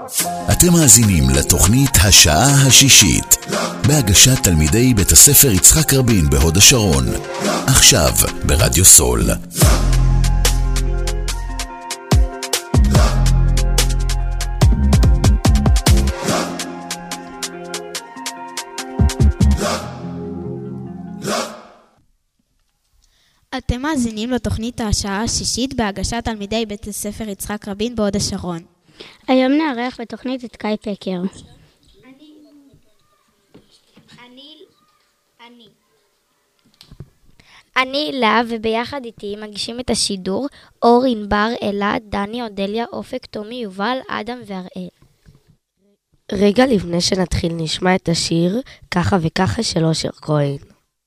אתם מאזינים לתוכנית השעה השישית בהגשת תלמידי בית הספר יצחק רבין בהוד השרון, עכשיו ברדיו סול. אתם מאזינים לתוכנית השעה השישית בהגשת תלמידי בית הספר יצחק רבין בהוד השרון. היום נערך בתוכנית את קאי פקר. אני לה, וביחד איתי מגישים את השידור אור, ענבר, אלעד, דני, אודליה, אופק, תומי, יובל, אדם והראל. רגע לפני שנתחיל נשמע את השיר ככה וככה של אושר כהן.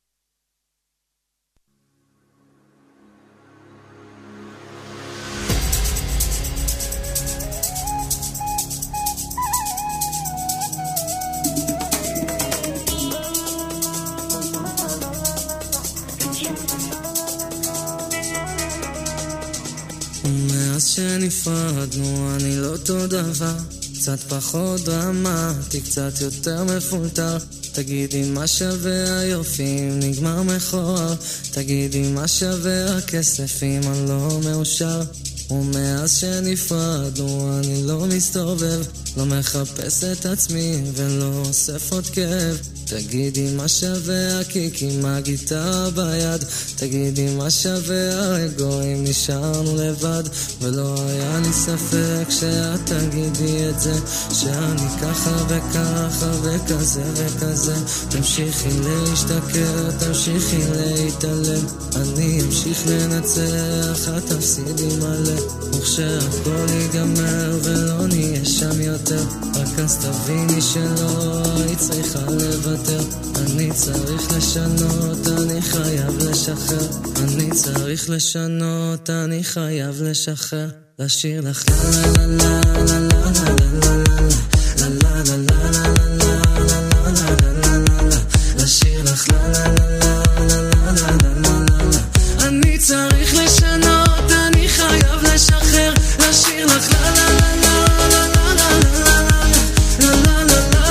מאז שנפרדנו אני לא אותו דבר, קצת פחות דרמטי, קצת יותר מפולטר. תגידי מה שווה היופי אם נגמר מכוער, תגידי מה שווה הכסף אם אני לא מאושר. ומאז שנפרדנו אני לא מסתובב, לא מחפש את עצמי ולא אוסף עוד כאב. תגידי מה שווה הקיק עם הגיטרה ביד, תגידי מה שווה האגו אם נשארנו לבד. ולא היה לי ספק שאת תגידי את זה, שאני ככה וככה וכזה וכזה. תמשיכי להשתכר, תמשיכי להתעלם, אני אמשיך לנצח, את תפסידי מלא. וכשהכל ייגמר ולא נהיה שם יותר, רק אז תביני שלא היית צריכה לוותר. אני צריך לשנות, אני חייב לשחרר, אני צריך לשנות, אני חייב לשחרר. לשיר לך לה לה לה לה לה לה לה לה לה, לשיר לך לה לה לה לה לה לה. אני צריך לשנות, אני חייב לשחרר. לשיר לך לה לה לה לה לה לה לה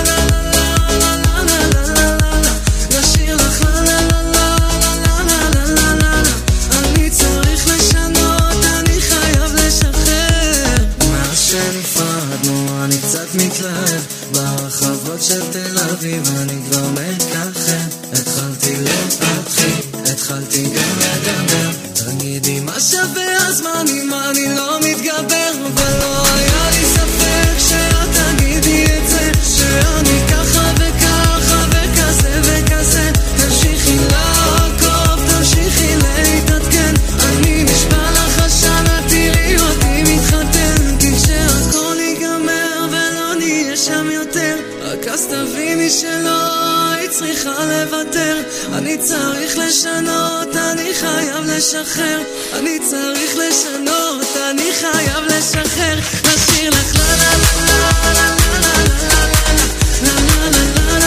לה, לשיר לך לה לה לה לה לה לה. אני צריך לשנות, אני חייב לשחרר. מאז שנפרדנו אני קצת מתלהב, ברחבות של תל אביב אני כבר מככב. התחלתי להתחיל, התחלתי גם לדבר, תגידי מה שווה הזמן אם אני לא מתגבר. ולא היה לי ספק שאת תגידי את זה, שאני ככה וככה וכזה וכזה. תמשיכי לעקוב, תמשיכי להתעדכן, אני נשבע לך השנה תראי אותי מתחתן. כי כשהכל ייגמר ולא נהיה שם יותר, רק אז תביני שלא היית צריכה לוותר. אני צריך לשנות, אני חייב לשחרר, אני צריך לשנות, אני חייב לשחרר. לשיר לך לה לה לה לה לה לה לה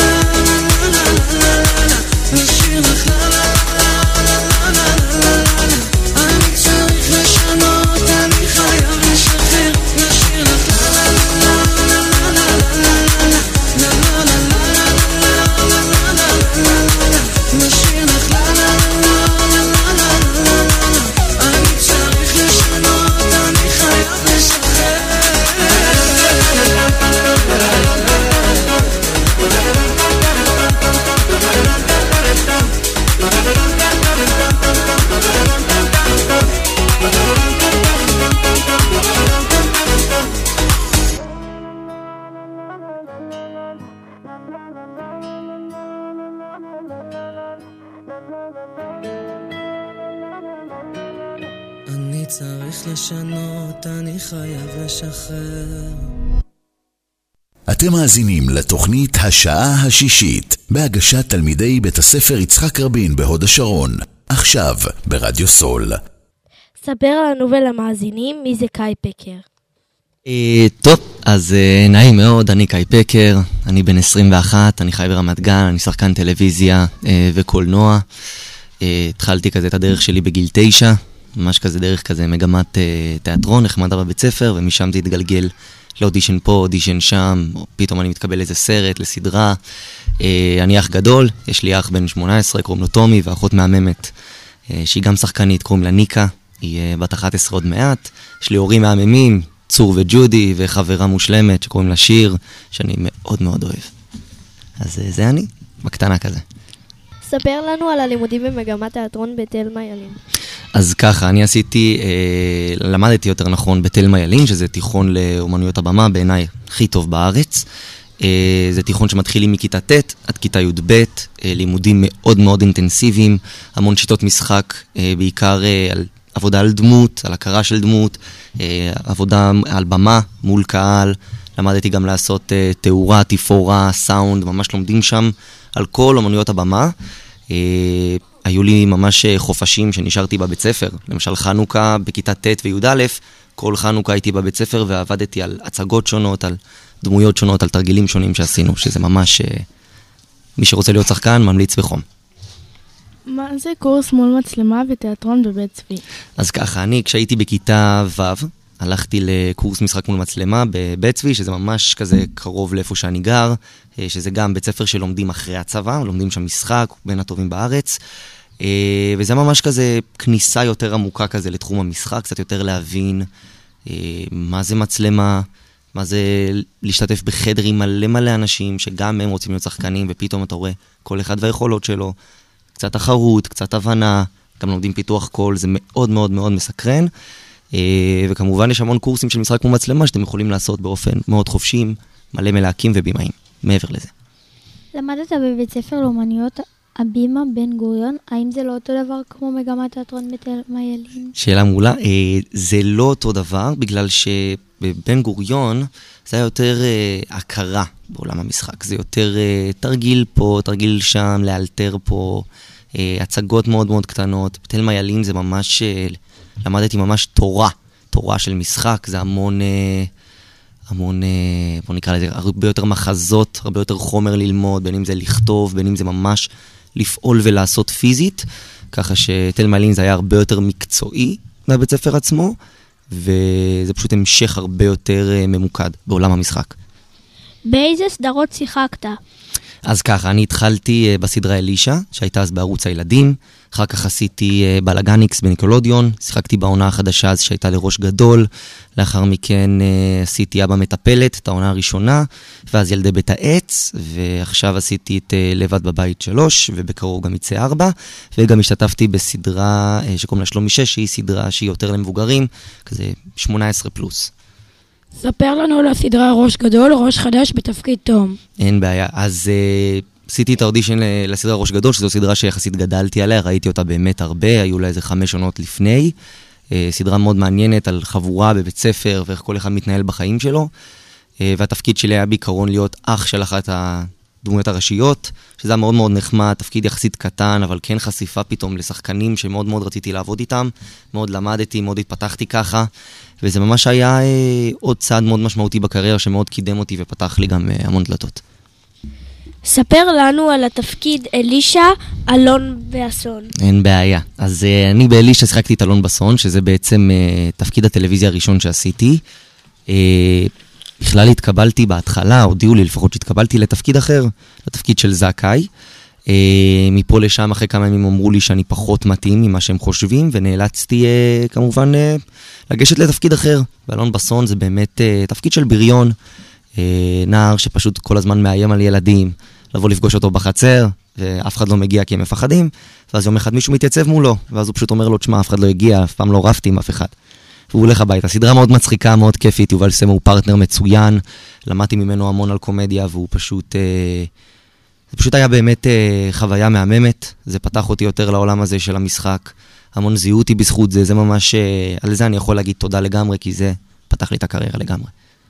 לה, לשיר לך לה לה לה לה לה. אני צריך לשנות, אני חייב לשחרר. לשיר לך לה לה לה לה לה לה לה, לשיר לך לה לה לה לה לה. אני צריך לשנות, אני חייב לשחרר. אני צריך לשנות, אני חייב לשחרר. אתם מאזינים לתוכנית השעה השישית בהגשת תלמידי בית הספר יצחק רבין בהוד השרון, עכשיו ברדיו סול. ספר לנו ולמאזינים מי זה קאי פקר. טוב, אז נעים מאוד, אני קאי פקר, אני בן 21, אני חי ברמת גן, אני שחקן טלוויזיה וקולנוע. התחלתי כזה את הדרך שלי בגיל 9, ממש כזה דרך כזה מגמת תיאטרון, נחמדה בבית ספר, ומשם זה התגלגל לאודישן פה, אודישן שם, או פתאום אני מתקבל איזה סרט, לסדרה. אני אח גדול, יש לי אח בן 18, קוראים לו טומי, ואחות מהממת, שהיא גם שחקנית, קוראים לה ניקה, היא בת 11 עוד מעט. יש לי הורים מהממים, צור וג'ודי, וחברה מושלמת שקוראים לה שיר, שאני מאוד מאוד אוהב. אז זה אני, בקטנה כזה. ספר לנו על הלימודים במגמת תיאטרון בתלמה ילין. אז ככה, אני למדתי יותר נכון בתלמה ילין, שזה תיכון לאומנויות הבמה, בעיניי הכי טוב בארץ. זה תיכון שמתחילים מכיתה ט' עד כיתה י"ב, לימודים מאוד מאוד אינטנסיביים, המון שיטות משחק, בעיקר על עבודה על דמות, על הכרה של דמות, עבודה על במה מול קהל. למדתי גם לעשות תאורה, תפאורה, סאונד, ממש לומדים שם על כל אומנויות הבמה. היו לי ממש חופשים שנשארתי בבית ספר. למשל חנוכה בכיתה ט' וי"א, כל חנוכה הייתי בבית ספר ועבדתי על הצגות שונות, על דמויות שונות, על תרגילים שונים שעשינו, שזה ממש, מי שרוצה להיות שחקן ממליץ בחום. מה זה קורס מול מצלמה ותיאטרון בבית צבי? אז ככה, אני כשהייתי בכיתה ו' הלכתי לקורס משחק מול מצלמה בבית צבי, שזה ממש כזה קרוב לאיפה שאני גר, שזה גם בית ספר שלומדים אחרי הצבא, לומדים שם משחק, בין הטובים בארץ, וזה ממש כזה כניסה יותר עמוקה כזה לתחום המשחק, קצת יותר להבין מה זה מצלמה, מה זה להשתתף בחדר עם מלא אנשים, שגם הם רוצים להיות שחקנים, ופתאום אתה רואה כל אחד והיכולות שלו, קצת תחרות, קצת הבנה, גם לומדים פיתוח קול, זה מאוד מאוד מאוד מסקרן, וכמובן יש המון קורסים של משחק כמו מצלמה שאתם יכולים לעשות באופן מאוד חופשי, מלא מלהקים ובימאים, מעבר לזה. למדת בבית ספר לאומנויות הבימה בן גוריון, האם זה לא אותו דבר כמו מגמת תיאטרון בתלמה ילין? שאלה מעולה, זה לא אותו דבר, בגלל שבבן גוריון זה היה יותר הכרה בעולם המשחק, זה יותר תרגיל פה, תרגיל שם, לאלתר פה, הצגות מאוד מאוד קטנות. בתלמה ילין זה ממש, למדתי ממש תורה של משחק, זה המון, בוא נקרא לזה, הרבה יותר מחזות, הרבה יותר חומר ללמוד, בין אם זה לכתוב, בין אם זה ממש לפעול ולעשות פיזית, ככה שתלמה ילין זה היה הרבה יותר מקצועי מהבית ספר עצמו, וזה פשוט המשך הרבה יותר ממוקד בעולם המשחק. באיזה סדרות שיחקת? אז ככה, אני התחלתי בסדרה אלישה, שהייתה אז בערוץ הילדים, אחר כך עשיתי בלגניקס בניקולודיון, שיחקתי בעונה החדשה אז שהייתה לראש גדול, לאחר מכן עשיתי אבא מטפלת, את העונה הראשונה, ואז ילדי בית העץ, ועכשיו עשיתי את לבד בבית 3, ובקרוב גם יצא 4, וגם השתתפתי בסדרה שקוראים לה שלומי 6, שהיא סדרה שהיא יותר למבוגרים, כזה 18 פלוס. ספר לנו על הסדרה ראש גדול, ראש חדש בתפקיד תום. אין בעיה, אז עשיתי את האודישן לסדרה ראש גדול, שזו סדרה שיחסית גדלתי עליה, ראיתי אותה באמת הרבה, היו לה איזה 5 עונות לפני, סדרה מאוד מעניינת על חבורה בבית ספר, ואיך כל אחד מתנהל בחיים שלו, והתפקיד שלי היה בעיקרון להיות אח של אחת הדמויות הראשיות, שזה היה מאוד מאוד נחמד, תפקיד יחסית קטן, אבל כן חשיפה פתאום לשחקנים שמאוד מאוד רציתי לעבוד איתם, מאוד למדתי, מאוד התפתחתי ככה, וזה ממש היה עוד צעד מאוד משמעותי בקריירה שמאוד קידם אותי ופתח לי גם המון דלתות. ספר לנו על התפקיד אלישה, אלון באסון. אין בעיה. אז אני באלישה שיחקתי את אלון באסון, שזה בעצם תפקיד הטלוויזיה הראשון שעשיתי. בכלל התקבלתי בהתחלה, הודיעו לי לפחות שהתקבלתי לתפקיד אחר, לתפקיד של זכאי. מפה לשם אחרי כמה ימים אמרו לי שאני פחות מתאים ממה שהם חושבים, ונאלצתי כמובן לגשת לתפקיד אחר. ואלון באסון זה באמת תפקיד של בריון, נער שפשוט כל הזמן מאיים על ילדים, לבוא לפגוש אותו בחצר, ואף אחד לא מגיע כי הם מפחדים, ואז יום אחד מישהו מתייצב מולו, ואז הוא פשוט אומר לו, תשמע, אף אחד לא הגיע, אף פעם לא רבתי עם אף אחד. והוא הולך הביתה. סדרה מאוד מצחיקה, מאוד כיפית, יובל סמו הוא פרטנר מצוין, למדתי ממנו המון על קומדיה, והוא פשוט, זה פשוט היה באמת חוויה מהממת, זה פתח אותי יותר לעולם הזה של המשחק, המון זיהו אותי בזכות זה, זה ממש, על זה אני יכול להגיד תודה לגמרי, כי זה פתח לי את הקריירה לגמרי.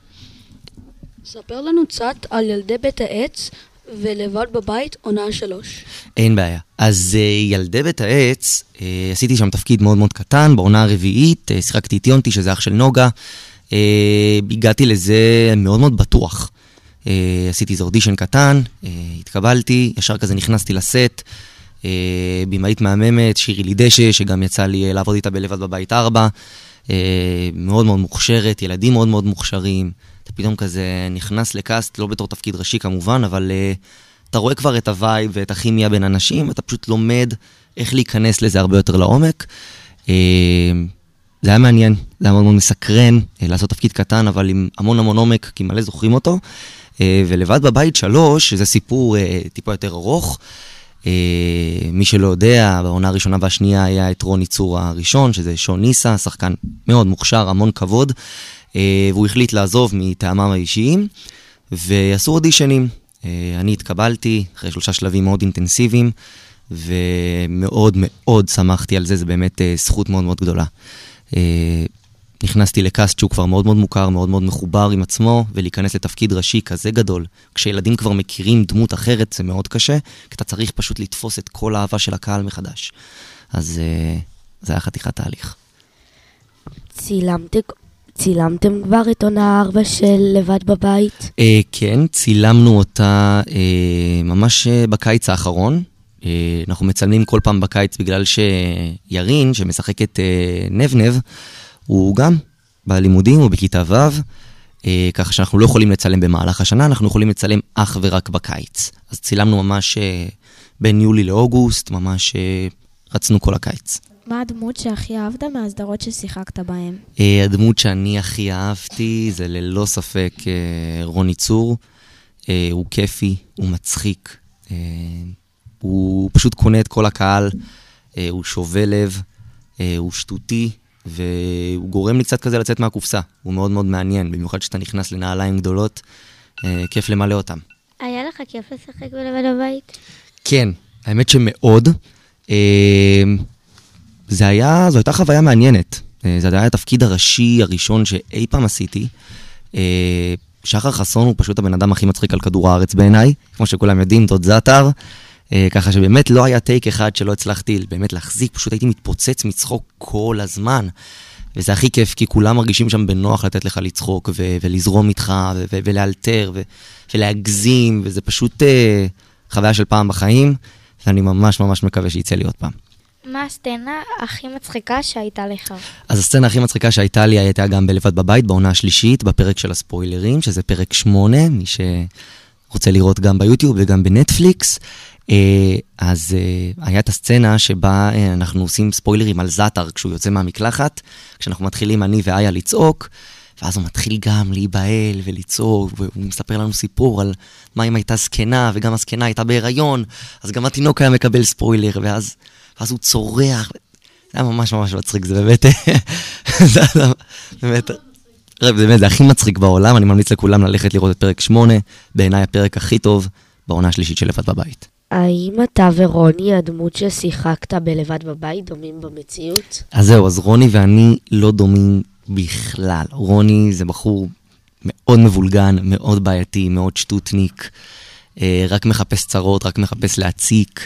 ספר לנו קצת על ילדי בית העץ ולבד בבית עונה 3. אין בעיה. אז ילדי בית העץ, עשיתי שם תפקיד מאוד מאוד קטן, בעונה הרביעית, שיחקתי את יונתי, שזה אח של נוגה, הגעתי לזה מאוד מאוד בטוח. עשיתי איזה אודישן קטן, התקבלתי, ישר כזה נכנסתי לסט, במאית מהממת, שירי לי דשא, שגם יצא לי לעבוד איתה בלבד בבית 4, מאוד מאוד מוכשרת, ילדים מאוד מאוד מוכשרים, אתה פתאום כזה נכנס לקאסט, לא בתור תפקיד ראשי כמובן, אבל אתה רואה כבר את הווייב ואת הכימיה בין אנשים, ואתה פשוט לומד איך להיכנס לזה הרבה יותר לעומק. זה היה מעניין, זה היה מאוד מאוד מסקרן, לעשות תפקיד קטן, אבל עם המון המון עומק, כי מלא זוכרים אותו. ולבד בבית 3, שזה סיפור טיפה יותר ארוך, מי שלא יודע, בעונה הראשונה והשנייה היה את רוני צור הראשון, שזה שון ניסה, שחקן מאוד מוכשר, המון כבוד, והוא החליט לעזוב מטעמיו האישיים, ועשו אודישנים. אני התקבלתי אחרי 3 שלבים מאוד אינטנסיביים, ומאוד מאוד שמחתי על זה, זה באמת זכות מאוד מאוד גדולה. נכנסתי לקאסט שהוא כבר מאוד מאוד מוכר, מאוד מאוד מחובר עם עצמו, ולהיכנס לתפקיד ראשי כזה גדול. כשילדים כבר מכירים דמות אחרת, זה מאוד קשה, כי אתה צריך פשוט לתפוס את כל האהבה של הקהל מחדש. אז זה היה חתיכת תהליך. צילמתם כבר את עונה 4 של לבד בבית? כן, צילמנו אותה ממש בקיץ האחרון. אנחנו מצלמים כל פעם בקיץ בגלל שירין, שמשחק את נבנב, הוא גם בלימודים, הוא בכיתה ו', ככה שאנחנו לא יכולים לצלם במהלך השנה, אנחנו יכולים לצלם אך ורק בקיץ. אז צילמנו ממש בין יולי לאוגוסט, ממש רצנו כל הקיץ. מה הדמות שהכי אהבת מהסדרות ששיחקת בהן? הדמות שאני הכי אהבתי זה ללא ספק רוני צור. הוא כיפי, הוא מצחיק, הוא פשוט קונה את כל הקהל, הוא שובה לב, הוא שטותי, והוא גורם לי קצת כזה לצאת מהקופסה. הוא מאוד מאוד מעניין, במיוחד שאתה נכנס לנעליים גדולות, כיף למלא אותם. היה לך כיף לשחק בלבד בבית? כן, האמת שמאוד. זו הייתה חוויה מעניינת. זה היה התפקיד הראשי הראשון שאי פעם עשיתי. שחר חסון הוא פשוט הבן אדם הכי מצחיק על כדור הארץ בעיניי, כמו שכולם יודעים, תוד זאטר. ככה שבאמת לא היה טייק אחד שלא הצלחתי באמת להחזיק, פשוט הייתי מתפוצץ מצחוק כל הזמן. וזה הכי כיף, כי כולם מרגישים שם בנוח לתת לך לצחוק ולזרום איתך ולאלתר ולהגזים, וזה פשוט חוויה של פעם בחיים, ואני ממש ממש מקווה שיצא לי עוד פעם. מה הסצנה הכי מצחיקה שהייתה לך? אז הסצנה הכי מצחיקה שהייתה לי הייתה גם בלבד בבית, בעונה השלישית, בפרק של הספוילרים, שזה פרק 8, מי שרוצה לראות גם ביוטיוב וגם בנטפליקס. אז הייתה הסצנה שבה אנחנו עושים ספוילרים על זאטר כשהוא יוצא מהמקלחת, כשאנחנו מתחילים אני ואיה לצעוק, ואז הוא מתחיל גם להיבהל ולצעוק, והוא מספר לנו סיפור על מה אם הייתה זקנה, וגם הזקנה הייתה בהיריון, אז גם התינוק היה מקבל ספוילר, ואז הוא צורח. זה היה ממש ממש מצחיק, זה באמת, באמת, זה הכי מצחיק בעולם, אני ממליץ לכולם ללכת לראות את פרק 8, בעיניי הפרק הכי טוב בעונה השלישית של לבד בבית. האם אתה ורוני, הדמות ששיחקת בלבד בבית, דומים במציאות? אז זהו, אז רוני ואני לא דומים בכלל. רוני זה בחור מאוד מבולגן, מאוד בעייתי, מאוד שטוטניק, רק מחפש צרות, רק מחפש להציק.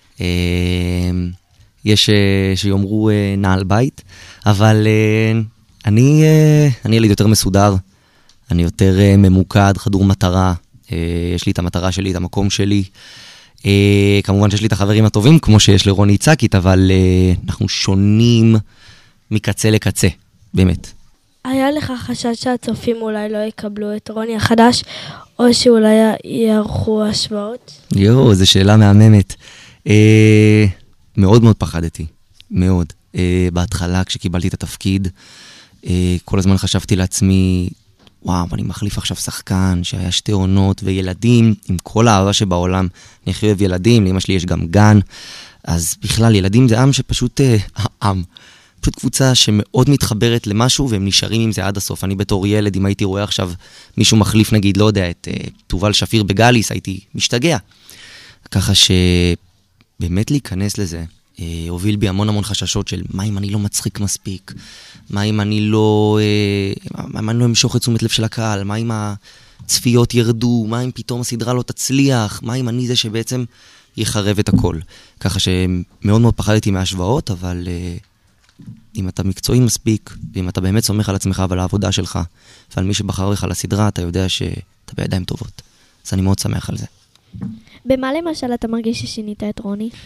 יש שיאמרו נעל בית, אבל אני ילד יותר מסודר, אני יותר ממוקד, חדור מטרה, יש לי את המטרה שלי, את המקום שלי. כמובן שיש לי את החברים הטובים, כמו שיש לרוני צקית, אבל אנחנו שונים מקצה לקצה, באמת. היה לך חשש שהצופים אולי לא יקבלו את רוני החדש, או שאולי יערכו השוואות? זו שאלה מהממת. מאוד מאוד פחדתי, מאוד. בהתחלה, כשקיבלתי את התפקיד, כל הזמן חשבתי לעצמי, וואו, אני מחליף עכשיו שחקן שהיה 2 עונות וילדים, עם כל האהבה שבעולם. אני הכי אוהב ילדים, לאמא שלי יש גם גן, אז בכלל ילדים זה עם שפשוט, פשוט קבוצה שמאוד מתחברת למשהו, והם נשארים עם זה עד הסוף. אני בתור ילד, אם הייתי רואה עכשיו מישהו מחליף, נגיד, לא יודע, את תובל שפיר בגליס, הייתי משתגע. ככה שבאמת להיכנס לזה, הוביל בי המון המון חששות של מה אם אני לא מצחיק מספיק, מה אם אני לא אמשוך את תשומת לב של הקהל, מה אם הצפיות ירדו, מה אם פתאום הסדרה לא תצליח, מה אם אני זה שבעצם יחרב את הכל. ככה שמאוד מאוד פחדתי מהשוואות, אבל אם אתה מקצועי מספיק, ואם אתה באמת סומך על עצמך ועל העבודה שלך, ועל מי שבחר לך לסדרה, אתה יודע שאתה בידיים טובות. אז אני מאוד שמח על זה. במה למשל אתה מרגיש ששינית את רוני?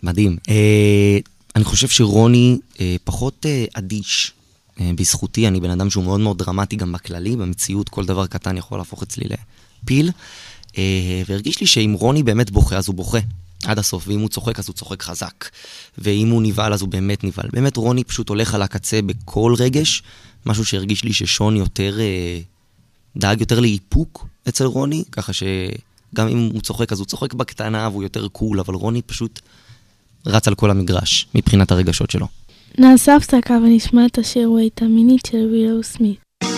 מדהים. אני חושב שרוני פחות אדיש בזכותי, אני בן אדם שהוא מאוד מאוד דרמטי גם בכללי, במציאות כל דבר קטן יכול להפוך אצלי לפיל, והרגיש לי שאם רוני באמת בוכה, אז הוא בוכה עד הסוף, ואם הוא צוחק, אז הוא צוחק חזק, ואם הוא נבעל, אז הוא באמת נבעל. באמת רוני פשוט הולך על הקצה בכל רגש, משהו שהרגיש לי ששון יותר, דאג יותר לאיפוק אצל רוני, ככה שגם אם הוא צוחק, אז הוא צוחק בקטנה, והוא יותר קול, אבל רוני פשוט רץ על כל המגרש, מבחינת הרגשות שלו. נעשה הפסקה ונשמע את השיר Wait a Minute של ווילו סמית.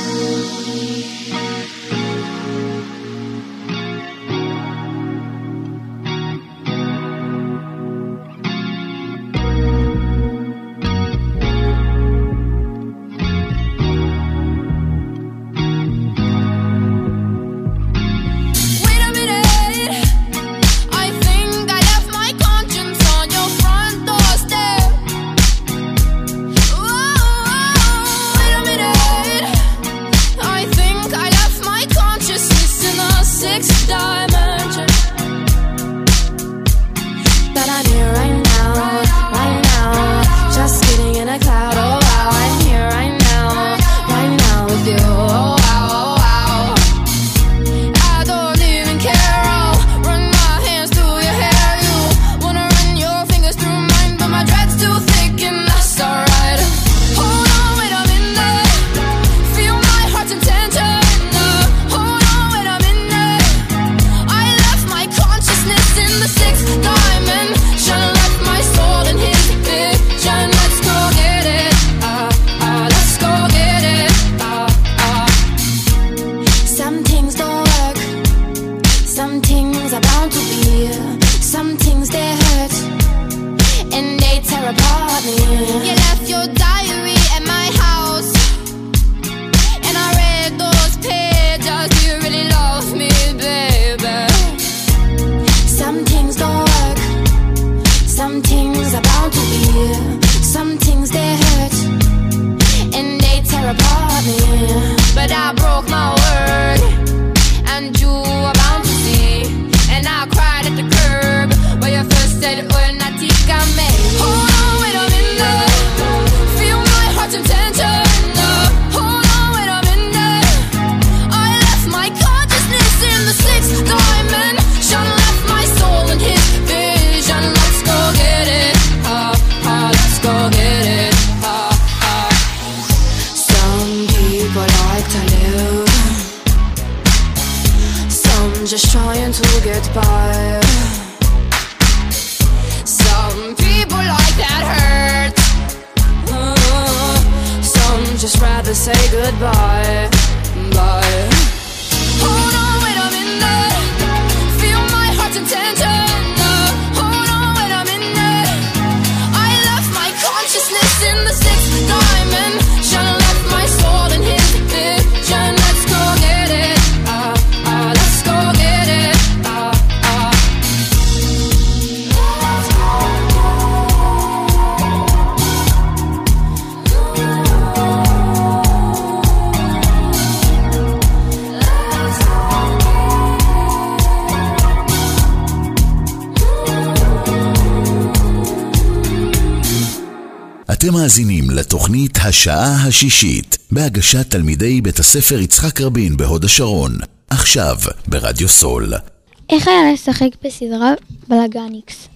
אתם מאזינים לתוכנית השעה השישית, בהגשת תלמידי בית הספר יצחק רבין בהוד השרון, עכשיו ברדיו סול. איך היה לשחק בסדרה בלגניקס?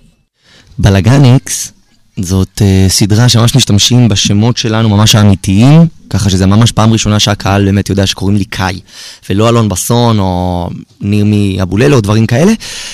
בלגניקס זאת סדרה שממש משתמשים בשמות שלנו ממש האמיתיים, ככה שזה ממש פעם ראשונה שהקהל באמת יודע שקוראים לי קאי, ולא אלון בסון או ניר מאבוללו או דברים כאלה.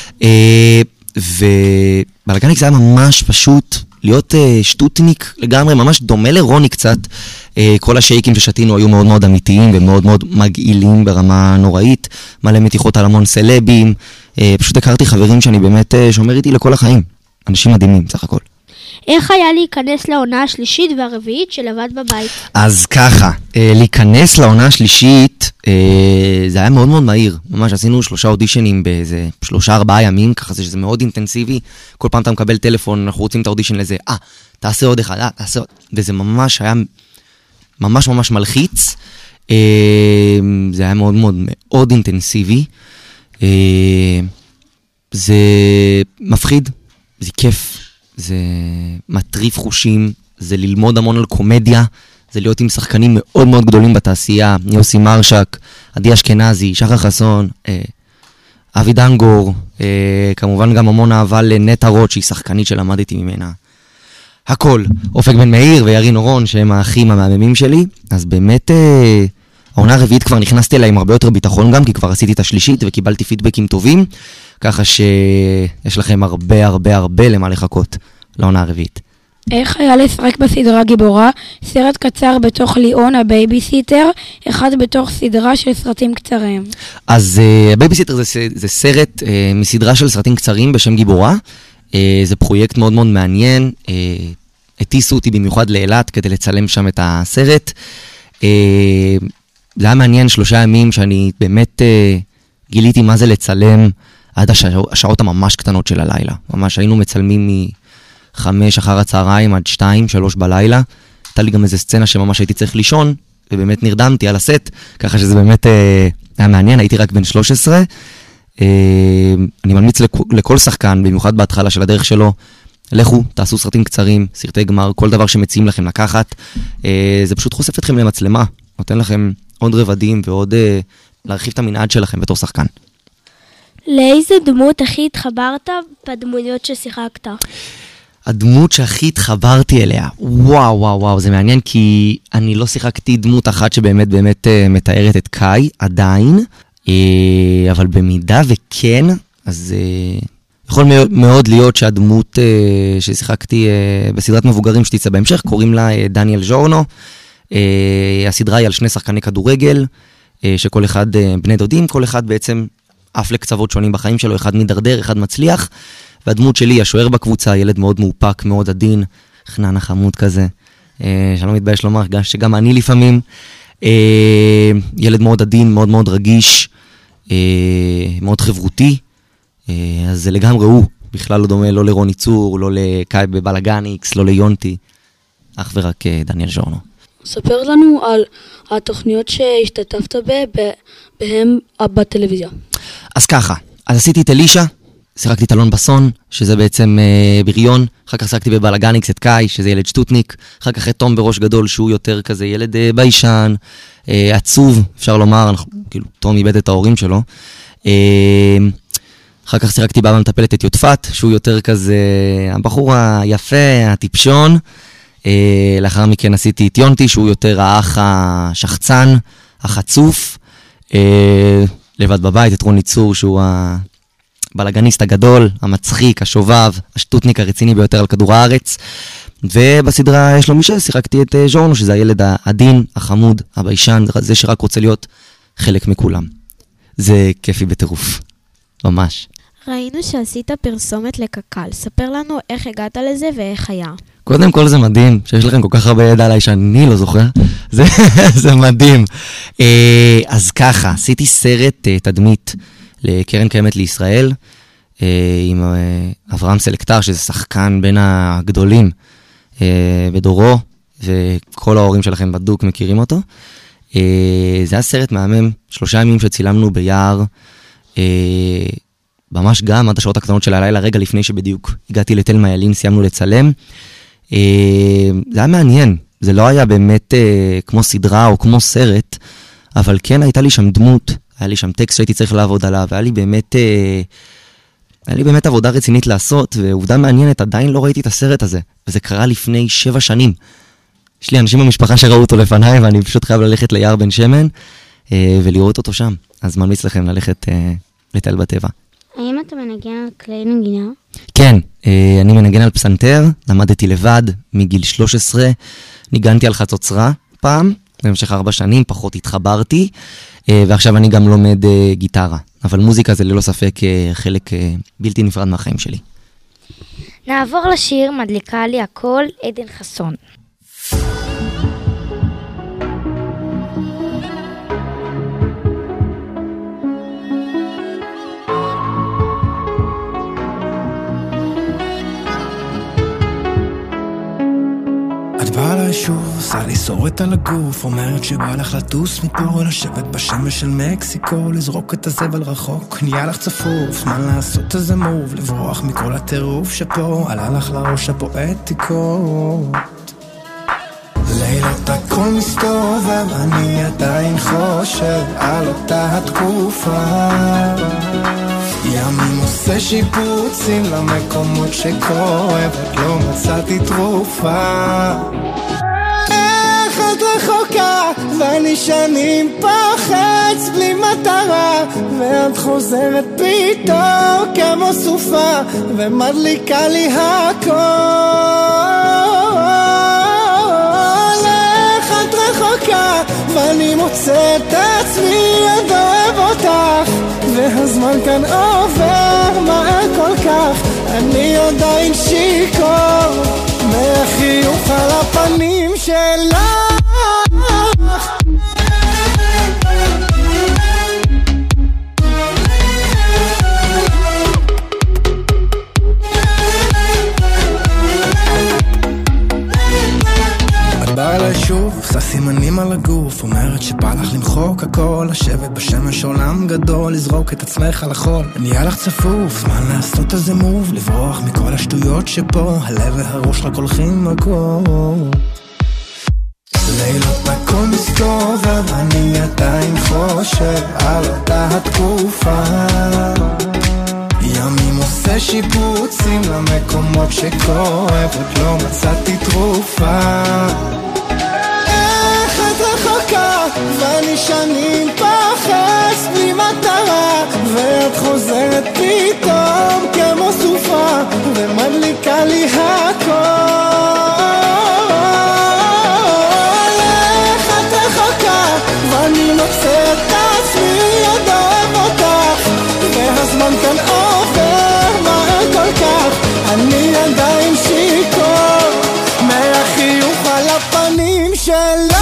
ובלגניקס היה ממש פשוט להיות שטוטניק לגמרי, ממש דומה לרוני קצת. כל השייקים ששתינו היו מאוד מאוד אמיתיים ומאוד מאוד מגעילים ברמה נוראית, מלא מתיחות על המון סלבים. פשוט הכרתי חברים שאני באמת שומר איתי לכל החיים. אנשים מדהימים, סך הכל. איך היה להיכנס לעונה השלישית והרביעית של לבד בבית? אז ככה, להיכנס לעונה השלישית, זה היה מאוד מאוד מהיר. ממש עשינו 3 אודישנים באיזה 3-4 ימים, ככה זה שזה מאוד אינטנסיבי. כל פעם אתה מקבל טלפון, אנחנו רוצים את האודישן לזה, תעשה עוד אחד, תעשה עוד. וזה ממש היה ממש ממש מלחיץ. זה היה מאוד מאוד מאוד אינטנסיבי. זה מפחיד, זה כיף. זה מטריף חושים, זה ללמוד המון על קומדיה, זה להיות עם שחקנים מאוד מאוד גדולים בתעשייה, יוסי מרשק, עדי אשכנזי, שחר חסון, אבי דנגור, כמובן גם המון אהבה לנטע רוט, שהיא שחקנית שלמדתי ממנה. הכל, אופק בן מאיר וירין אורון, שהם האחים המהממים שלי, אז באמת העונה הרביעית כבר נכנסתי אליי עם הרבה יותר ביטחון גם, כי כבר עשיתי את השלישית וקיבלתי פידבקים טובים, ככה שיש לכם הרבה הרבה הרבה למה לחכות לעונה הרביעית. איך היה לשחק בסדרה גיבורה? סרט קצר בתוך ליאון הבייביסיטר, אחד בתוך סדרה של סרטים קצרים. אז הבייביסיטר זה סרט מסדרה של סרטים קצרים בשם גיבורה. זה פרויקט מאוד מאוד מעניין. הטיסו אותי במיוחד לאילת כדי לצלם שם את הסרט. זה היה מעניין 3 ימים שאני באמת גיליתי מה זה לצלם עד השעות הממש קטנות של הלילה. ממש היינו מצלמים מ5 אחר הצהריים עד 2, 3 בלילה. הייתה לי גם איזו סצנה שממש הייתי צריך לישון, ובאמת נרדמתי על הסט, ככה שזה באמת היה מעניין, הייתי רק בן 13. אני ממליץ לכל שחקן, במיוחד בהתחלה של הדרך שלו, לכו, תעשו סרטים קצרים, סרטי גמר, כל דבר שמציעים לכם לקחת. זה פשוט חושף אתכם למצלמה, נותן לכם עוד רבדים ועוד להרחיב את המנעד שלכם בתור שחקן. לאיזה דמות הכי התחברת בדמויות ששיחקת? הדמות שהכי התחברתי אליה, וואו, זה מעניין כי אני לא שיחקתי דמות אחת שבאמת באמת מתארת את קאי, עדיין, אבל במידה וכן, אז יכול מאוד להיות שהדמות ששיחקתי בסדרת מבוגרים שתצא בהמשך, קוראים לה דניאל ז'ורנו. הסדרה היא על 2 שחקני כדורגל, שכל אחד בני דודים, כל אחד בעצם אף לקצוות שונים בחיים שלו, אחד מדרדר, אחד מצליח, והדמות שלי, השוער בקבוצה, ילד מאוד מאופק, מאוד עדין, חנן החמוד כזה, שאני לא מתבייש לומר, שגם אני לפעמים, ילד מאוד עדין, מאוד מאוד רגיש, מאוד חברותי, אז זה לגמרי הוא, בכלל לא דומה, לא לרוני צור, לא לקאי בבלגניקס, לא ליונטי, אך ורק דניאל ז'ורנו. ספר לנו על התוכניות שהשתתפת בהם בטלוויזיה. אז ככה, אז עשיתי את אלישה, שיחקתי את אלון בסון, שזה בעצם בריון, אחר כך שיחקתי בבלגניקס את קאי, שזה ילד שטוטניק, אחר כך את תום בראש גדול, שהוא יותר כזה ילד ביישן, עצוב, אפשר לומר, כאילו, תום איבד את ההורים שלו. אחר כך שיחקתי באבא מטפלת את יודפת, שהוא יותר כזה הבחור היפה, הטיפשון. לאחר מכן עשיתי את יונטי, שהוא יותר האח השחצן, החצוף. לבד בבית, את רוני צור, שהוא הבלגניסט הגדול, המצחיק, השובב, השטוטניק הרציני ביותר על כדור הארץ. ובסדרה יש לו מישהו, שיחקתי את ז'ורנו, שזה הילד העדין, החמוד, הביישן, זה שרק רוצה להיות חלק מכולם. זה כיפי בטירוף, ממש. ראינו שעשית פרסומת לקק"ל. ספר לנו איך הגעת לזה ואיך היה. קודם כל זה מדהים, שיש לכם כל כך הרבה ידע עליי שאני לא זוכר. זה מדהים. אז ככה, עשיתי סרט תדמית לקרן קיימת לישראל, עם אברהם סלקטר, שזה שחקן בין הגדולים בדורו, וכל ההורים שלכם בדוק מכירים אותו. זה היה סרט מהמם, 3 ימים שצילמנו ביער, ממש גם עד השעות הקטנות של הלילה, רגע לפני שבדיוק הגעתי לתל מיילין, סיימנו לצלם. זה היה מעניין, זה לא היה באמת כמו סדרה או כמו סרט, אבל כן הייתה לי שם דמות, היה לי שם טקסט שהייתי צריך לעבוד עליו, והיה לי באמת עבודה רצינית לעשות, ועובדה מעניינת, עדיין לא ראיתי את הסרט הזה, וזה קרה לפני 7 שנים. יש לי אנשים במשפחה שראו אותו לפניי, ואני פשוט חייב ללכת ליער בן שמן, ולראות אותו שם. אז ממליץ לכם ללכת לטייל בטבע. האם אתה מנגן על כלי נגינה? כן, אני מנגן על פסנתר, למדתי לבד מגיל 13, ניגנתי על חצוצרה פעם, במשך 4 שנים, פחות התחברתי, ועכשיו אני גם לומד גיטרה. אבל מוזיקה זה ללא ספק חלק בלתי נפרד מהחיים שלי. נעבור לשיר מדליקה לי הכל, עדן חסון. את באה לי שוב, רוצה לסורת על הגוף, אומרת שבא לך לטוס מפה, לשבת בשמש של מקסיקו, לזרוק את הזבל רחוק, נהיה לך צפוף, זמן לעשות איזה מוב, לברוח מכל הטירוף שפה, עלה לך לראש הפואטיקות. לילות הכל מסתובב, אני עדיין חושב על אותה התקופה, ימים עושה שיפוצים למקומות שכואב, עוד לא מצאתי תרופה. איך את רחוקה ואני שנים פוחץ בלי מטרה, ואת חוזרת פתאום כמו סופה ומדליקה לי הכל. איך את רחוקה ואני מוצא את עצמי עוד אוהב אותך, והזמן כאן עובר מהר כל כך, אני עדיין שיקור מהחיוך על הפנים שלך. בא אליי שוב, עושה סימנים על הגוף, אומרת שבא לך למחוק הכל, לשבת בשמש עולם גדול, לזרוק את עצמך על החול, נהיה לך צפוף, זמן לעשות איזה מוב, לברוח מכל השטויות שפה, הלב והראש רק הולכים מקום. לילות הכל מסתובב, אני עדיין חושב על אותה התקופה, ימים עושה שיפוצים למקומות שכואב, עוד לא מצאתי תרופה. איך את רחוקה ואני שנים פוחץ בלי מטרה, ואת חוזרת פתאום כמו סופה ומדליקה לי הכל. איך את רחוקה ואני מוצא את עצמי עוד אוהב אותך, והזמן כאן עובר מהר כל כך, אני עדיין שיקור מהחיוך על הפנים שלך.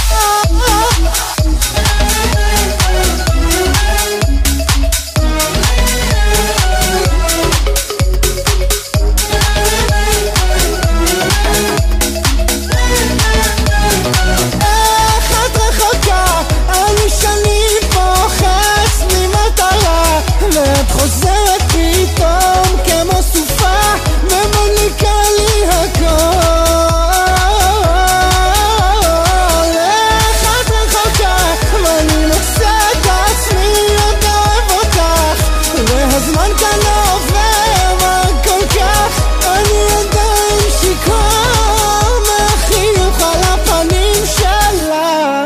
ואת חוזרת פתאום כמו סופה ומדליקה לי הכל. איך את רחוקה ואני מוצא את עצמי עוד אוהב אותך, והזמן כאן עובר מהר כל כך, אני עדיין שיקור מהחיוך על הפנים שלך.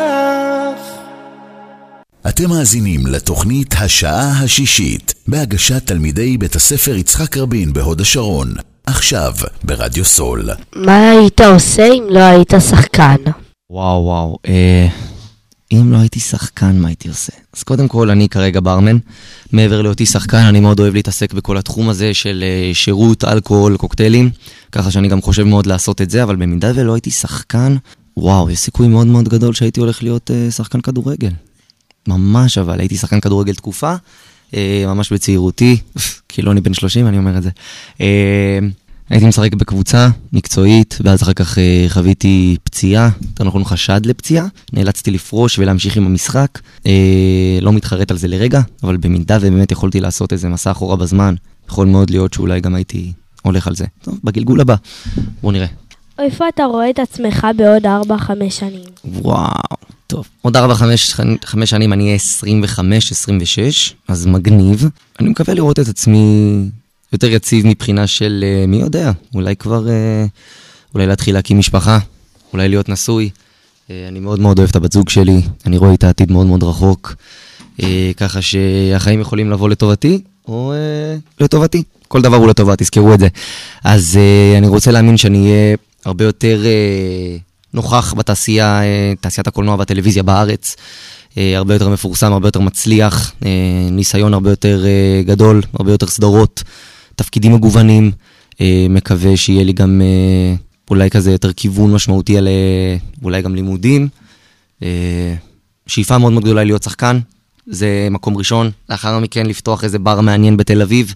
אתם מאזינים לתוכנית השעה השישית, בהגשת תלמידי בית הספר יצחק רבין בהוד השרון, עכשיו ברדיו סול. מה היית עושה אם לא היית שחקן? וואו, אם לא הייתי שחקן, מה הייתי עושה? אז קודם כל, אני כרגע ברמן. מעבר להיותי שחקן, אני מאוד אוהב להתעסק בכל התחום הזה של שירות, אלכוהול, קוקטיילים, ככה שאני גם חושב מאוד לעשות את זה, אבל במידה ולא הייתי שחקן, וואו, יש סיכוי מאוד מאוד גדול שהייתי הולך להיות שחקן כדורגל. ממש, אבל הייתי שחקן כדורגל תקופה, ממש בצעירותי, כאילו אני בן 30, אני אומר את זה. הייתי משחק בקבוצה מקצועית, ואז אחר כך חוויתי פציעה, יותר נכון חשד לפציעה, נאלצתי לפרוש ולהמשיך עם המשחק, לא מתחרט על זה לרגע, אבל במידה ובאמת יכולתי לעשות איזה מסע אחורה בזמן, יכול מאוד להיות שאולי גם הייתי הולך על זה. טוב, בגלגול הבא, בואו נראה. איפה אתה רואה את עצמך בעוד 4-5 שנים? וואו, טוב. עוד 4-5 שנים אני אהיה 25-26, אז מגניב. אני מקווה לראות את עצמי יותר יציב מבחינה של מי יודע, אולי כבר, אולי להתחיל להקים משפחה, אולי להיות נשוי. אני מאוד מאוד אוהב את הבת זוג שלי, אני רואה את העתיד מאוד מאוד רחוק, ככה שהחיים יכולים לבוא לטובתי, או לטובתי. כל דבר הוא לטובה, תזכרו את זה. אז אני רוצה להאמין שאני אהיה הרבה יותר נוכח בתעשייה, תעשיית הקולנוע והטלוויזיה בארץ, הרבה יותר מפורסם, הרבה יותר מצליח, ניסיון הרבה יותר גדול, הרבה יותר סדרות, תפקידים מגוונים, מקווה שיהיה לי גם אולי כזה יותר כיוון משמעותי על אולי גם לימודים, שאיפה מאוד מאוד גדולה להיות שחקן, זה מקום ראשון, לאחר מכן לפתוח איזה בר מעניין בתל אביב,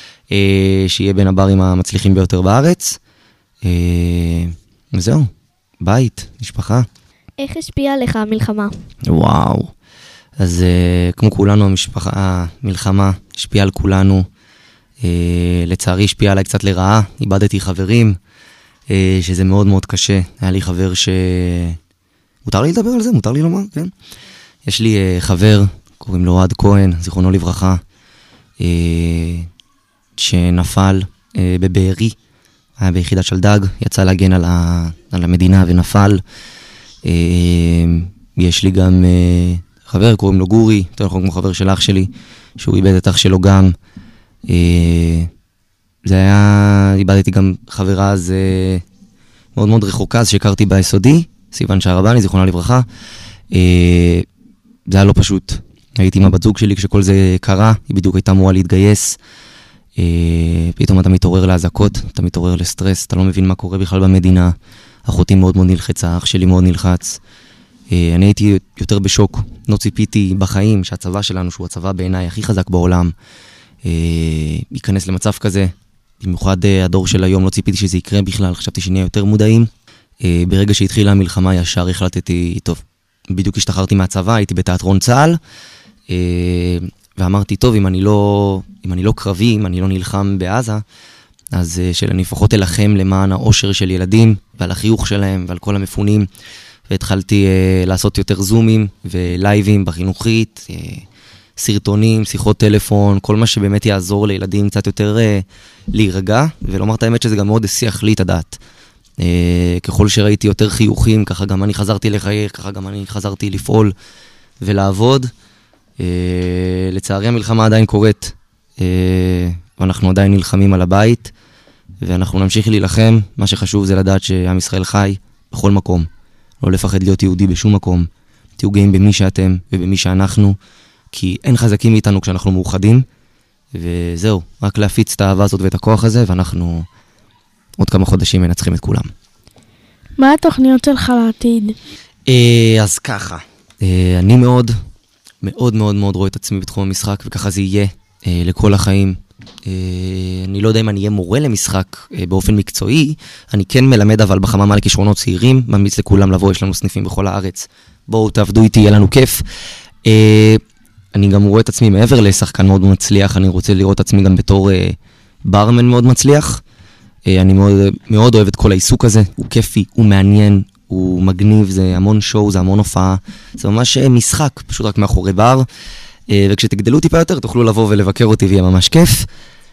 שיהיה בין הברים המצליחים ביותר בארץ, וזהו, בית, משפחה. איך השפיעה עליך המלחמה? וואו. אז כמו כולנו, המלחמה השפיעה על כולנו. לצערי השפיעה עליי קצת לרעה, איבדתי חברים, שזה מאוד מאוד קשה. היה לי חבר מותר לי לדבר על זה? מותר לי לומר? כן. יש לי חבר, קוראים לו אוהד כהן, זיכרונו לברכה, שנפל בבארי, היה ביחידת שלדג, יצא להגן על המדינה ונפל. יש לי גם חבר, קוראים לו גורי, יותר נכון כמו חבר של אח שלי, שהוא איבד את אח שלו גם. זה היה, איבדתי גם חברה אז מאוד מאוד רחוקה, אז שהכרתי ביסודי, סיוון שערבני, זיכרונה לברכה. זה היה לא פשוט. הייתי עם הבת זוג שלי כשכל זה קרה, היא בדיוק הייתה אמורה להתגייס. פתאום אתה מתעורר להזעקות, אתה מתעורר לסטרס, אתה לא מבין מה קורה בכלל במדינה. אחותי מאוד מאוד נלחצה, אח שלי מאוד נלחץ. אני הייתי יותר בשוק, לא ציפיתי בחיים שהצבא שלנו, שהוא הצבא בעיניי הכי חזק בעולם, ייכנס למצב כזה. במיוחד הדור של היום, לא ציפיתי שזה יקרה בכלל, חשבתי שנהיה יותר מודעים. ברגע שהתחילה המלחמה ישר החלטתי, טוב, בדיוק השתחררתי מהצבא, הייתי בתיאטרון צה"ל, ואמרתי, טוב, אם אני לא קרבי, אם אני לא נלחם בעזה, אז שאני לפחות אלחם למען האושר של ילדים, ועל החיוך שלהם, ועל כל המפונים, והתחלתי לעשות יותר זומים ולייבים בחינוכית, סרטונים, שיחות טלפון, כל מה שבאמת יעזור לילדים קצת יותר להירגע, ולומר את האמת שזה גם מאוד השיח לי את הדעת. ככל שראיתי יותר חיוכים, ככה גם אני חזרתי לחייך, ככה גם אני חזרתי לפעול ולעבוד. לצערי המלחמה עדיין קורית, ואנחנו עדיין נלחמים על הבית, ואנחנו נמשיך להילחם. מה שחשוב זה לדעת שעם ישראל חי בכל מקום, לא לפחד להיות יהודי בשום מקום. תהיו גאים במי שאתם ובמי שאנחנו, כי אין חזקים מאיתנו כשאנחנו מאוחדים, וזהו, רק להפיץ את האהבה הזאת ואת הכוח הזה, ואנחנו עוד כמה חודשים מנצחים את כולם. מה התוכניות שלך לעתיד? אז ככה, אני מאוד מאוד מאוד מאוד רואה את עצמי בתחום המשחק, וככה זה יהיה לכל החיים. אני לא יודע אם אני אהיה מורה למשחק באופן מקצועי, אני כן מלמד אבל בחממה לכישרונות צעירים, ממליץ לכולם לבוא, יש לנו סניפים בכל הארץ, בואו תעבדו איתי, יהיה לנו כיף. אני גם רואה את עצמי מעבר לשחקן מאוד מצליח, אני רוצה לראות את עצמי גם בתור ברמן מאוד מצליח. אני מאוד, מאוד אוהב את כל העיסוק הזה, הוא כיפי, הוא מעניין, הוא מגניב, זה המון שואו, זה המון הופעה, זה ממש משחק, פשוט רק מאחורי בר. וכשתגדלו טיפה יותר, תוכלו לבוא ולבקר אותי ויהיה ממש כיף.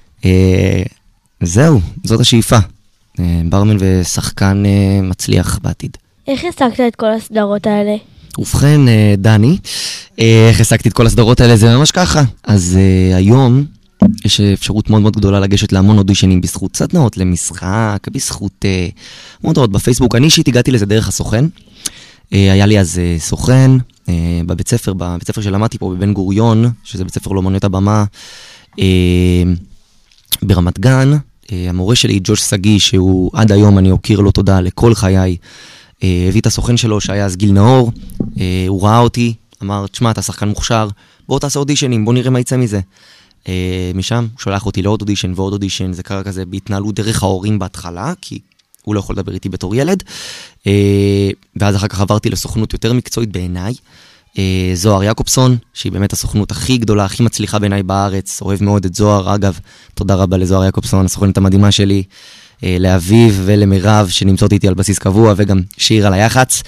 זהו, זאת השאיפה. ברמן ושחקן מצליח בעתיד. איך השגת את כל הסדרות האלה? ובכן, דני, איך השגתי את כל הסדרות האלה? זה ממש ככה. אז היום יש אפשרות מאוד מאוד גדולה לגשת להמון אודישנים בזכות סדנאות למשחק, בזכות מודעות בפייסבוק. אני אישית הגעתי לזה דרך הסוכן. היה לי אז סוכן בבית ספר שלמדתי פה בבן גוריון, שזה בית ספר לאמנויות הבמה ברמת גן. המורה שלי, ג'וש סגי, שהוא עד היום אני אוקיר לו תודה לכל חיי, הביא את הסוכן שלו שהיה אז גיל נאור, הוא ראה אותי, אמר, תשמע, אתה שחקן מוכשר, בוא תעשה אודישנים, בוא נראה מה יצא מזה. משם הוא שולח אותי לעוד אודישן ועוד אודישן, זה קרה כזה בהתנהלות דרך ההורים בהתחלה, כי הוא לא יכול לדבר איתי בתור ילד, ואז אחר כך עברתי לסוכנות יותר מקצועית בעיניי, זוהר יעקובסון, שהיא באמת הסוכנות הכי גדולה, הכי מצליחה בעיניי בארץ, אוהב מאוד את זוהר, אגב, תודה רבה לזוהר יעקובסון, הסוכנת המדהימה שלי, לאביב ולמירב, שנמצאות איתי על בסיס קבוע, וגם שיר על היחץ,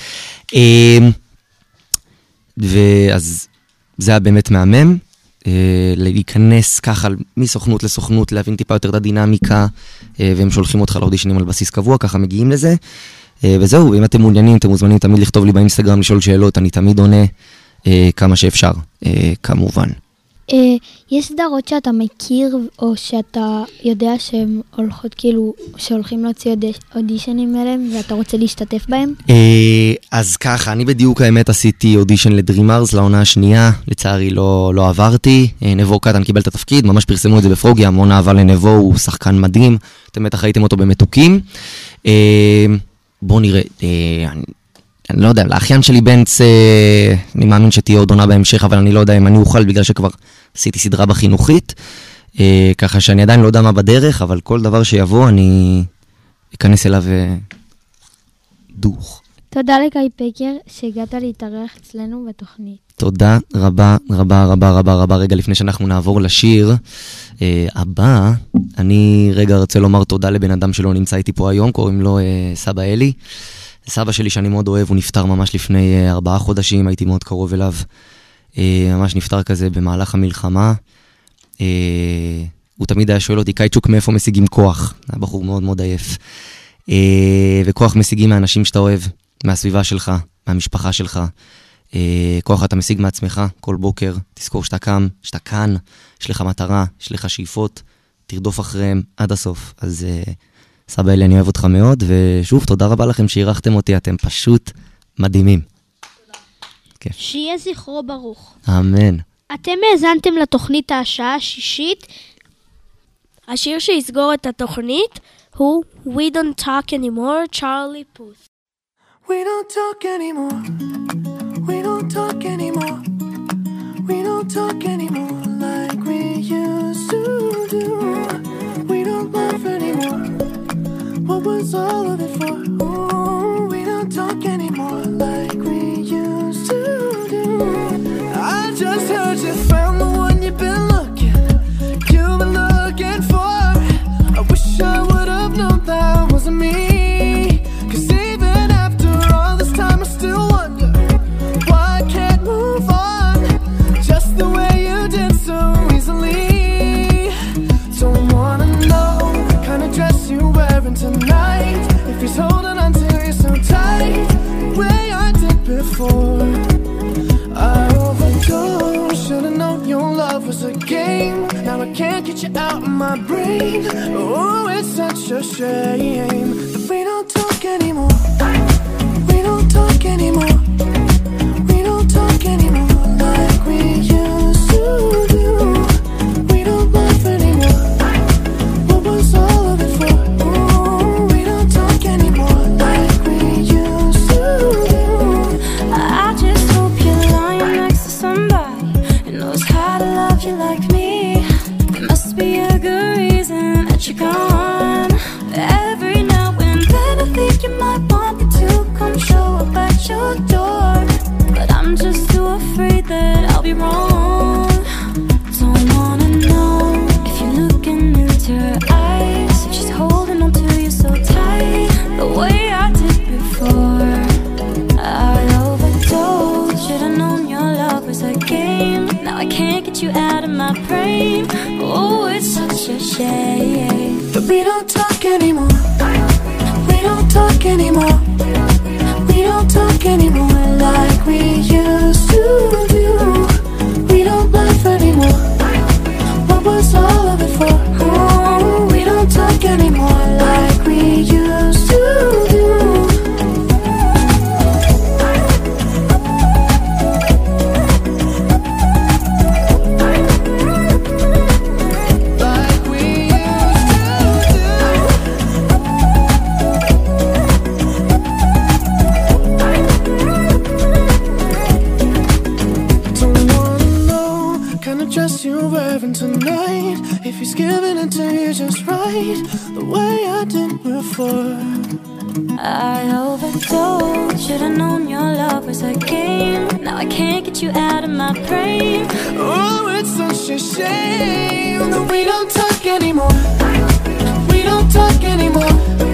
ואז זה היה באמת מהמם, להיכנס ככה מסוכנות לסוכנות, להבין טיפה יותר את הדינמיקה, והם שולחים אותך לאודישנים על בסיס קבוע, ככה מגיעים לזה, וזהו, אם אתם מעוניינים, אתם מוזמנים תמיד לכתוב לי באינסטגרם, לשאול שאלות, אני תמיד עונה כמה שאפשר, כמובן. יש סדרות שאתה מכיר, או שאתה יודע שהן הולכות כאילו, שהולכים להוציא אודישנים אליהם, ואתה רוצה להשתתף בהם? אז ככה, אני בדיוק האמת עשיתי אודישן לדרימרס לעונה השנייה, לצערי לא עברתי, נבו קטן קיבל את התפקיד, ממש פרסמו את זה בפרוגיה, המון אהבה לנבו, הוא שחקן מדהים, אתם בטח ראיתם אותו במתוקים. בואו נראה, אני לא יודע, לאחיין שלי בנץ, אני מאמין שתהיה עוד עונה בהמשך, אבל אני לא יודע אם אני אוכל, בגלל שכבר עשיתי סדרה בחינוכית, ככה שאני עדיין לא יודע מה בדרך, אבל כל דבר שיבוא אני אכנס אליו דוך. תודה לגיא פקר שהגעת להתארח אצלנו בתוכנית. תודה רבה רבה רבה רבה רבה. רגע לפני שאנחנו נעבור לשיר הבא, אני רגע רוצה לומר תודה לבן אדם שלא נמצא איתי פה היום, קוראים לו סבא אלי. סבא שלי שאני מאוד אוהב, הוא נפטר ממש לפני 4 חודשים, הייתי מאוד קרוב אליו. ממש נפטר כזה במהלך המלחמה. הוא תמיד היה שואל אותי, קייצ'וק, מאיפה משיגים כוח? היה בחור מאוד מאוד עייף. וכוח משיגים מהאנשים שאתה אוהב, מהסביבה שלך, מהמשפחה שלך. כוח אתה משיג מעצמך כל בוקר, תזכור שאתה קם, שאתה כאן, יש לך מטרה, יש לך שאיפות, תרדוף אחריהם עד הסוף. אז סבא אלי, אני אוהב אותך מאוד, ושוב, תודה רבה לכם שאירחתם אותי, אתם פשוט מדהימים. כן. שיהיה זכרו ברוך. אמן. אתם האזנתם לתוכנית השעה השישית. השיר שיסגור את התוכנית הוא We Don't Talk Anymore, צ'רלי פות. We don't talk anymore. We don't talk anymore. We don't talk anymore like we used to do. We don't laugh anymore. What was all of it for? Ooh, we don't talk anymore like we used to do. I just heard you found the one you've been looking for. I wish I would have known that wasn't me. Tonight, if he's holding on to you so tight, the way I did before, I overdosed. Should've known your love was a game. Now I can't get you out of my brain. Oh, it's such a shame that we don't talk anymore. We don't talk anymore. We don't talk anymore like we used to do. We don't laugh anymore. What was all of it for? Like me, there must be a good reason that you're gone. Every now and then I think you might want me to come show up at your door, but I'm just too afraid that I'll be wrong. Don't wanna know if you're looking into her eyes, if she's holding on to you so tight, the way I did before. I overdosed. Should've known your love was a game. Now I can't get you out of my brain. Oh, it's such a shame that we don't talk anymore. We don't talk anymore. We don't talk anymore like we used to do. We don't laugh anymore. What was all of it for? Oh, we don't talk anymore like we used to do. Tonight, if he's giving it to you just right, the way I did before. I overdosed. Should've known your love was a game. Now I can't get you out of my brain. Oh, it's such a shame that we don't talk anymore. We don't talk anymore.